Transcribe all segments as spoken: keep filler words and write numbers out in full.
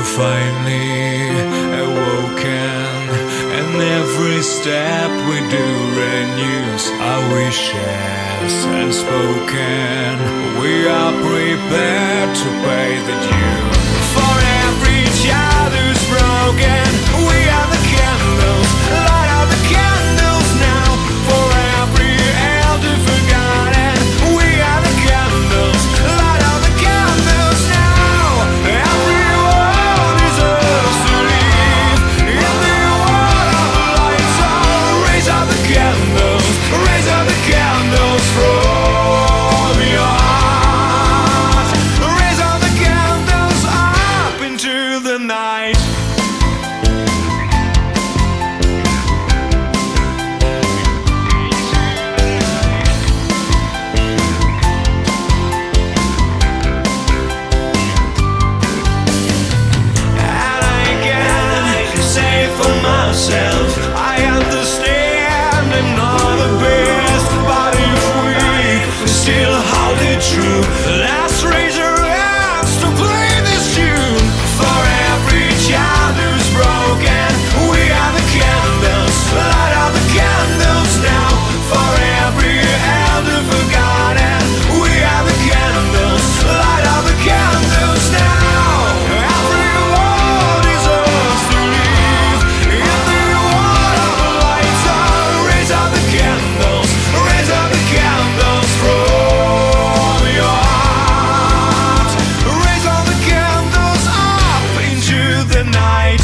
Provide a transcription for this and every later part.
finally awoken, and every step we do renews our wishes unspoken. We are prepared to pay the due. For every child who's broken, we are the candles, light up the candles now. For every elder forgotten, we are the candles, light up the candles now. Everyone deserves to live in the world of light, so raise up the candles, raise up the candles from your heart. Raise up the candles up into the night. I understand I'm not the best, but if we still hold it true, let's raise our hands to play this tune. For every child who's broken, we are the candles, light up the candles now. For every elder forgotten, we are the candles, light up the candles now. Everyone deserves to live in the world of light, so raise up the candles, raise up the candles from your heart. Raise all the candles up into the night.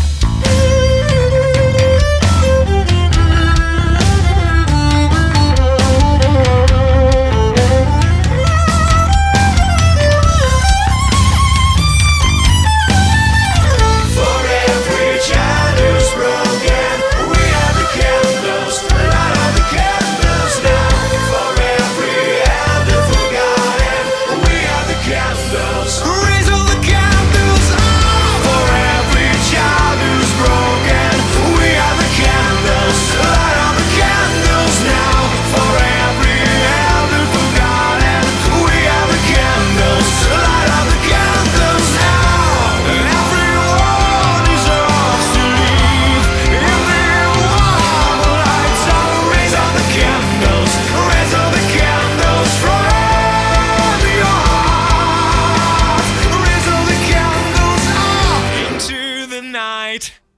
For every child who's broken, we are the candles, light up the candles now. For every elder forgotten, we are the candles, raise all the candles up. For every child who's broken, we are the candles, light up the candles now. For every elder forgotten, we are the candles, light up the candles now. Everyone deserves to live in the world of light, so raise up the candles, raise up the candles from your heart. Raise all the candles up into the night.